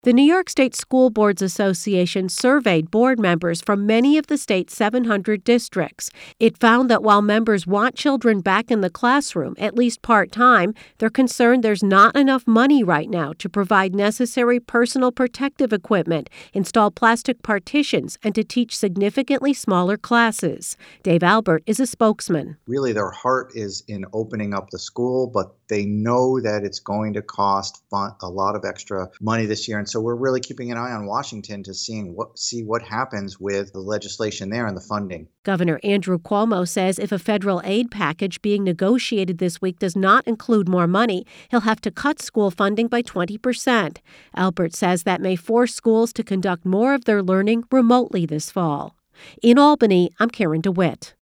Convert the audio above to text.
The New York State School Boards Association surveyed board members from many of the state's 700 districts. It found that while members want children back in the classroom, at least part-time, they're concerned there's not enough money right now to provide necessary personal protective equipment, install plastic partitions, and to teach significantly smaller classes. Dave Albert is a spokesman. Really, their heart is in opening up the school, but they know that it's going to cost a lot of extra money this year. And so we're really keeping an eye on Washington to see what happens with the legislation there and the funding. Governor Andrew Cuomo says if a federal aid package being negotiated this week does not include more money, he'll have to cut school funding by 20%. Albert says that may force schools to conduct more of their learning remotely this fall. In Albany, I'm Karen DeWitt.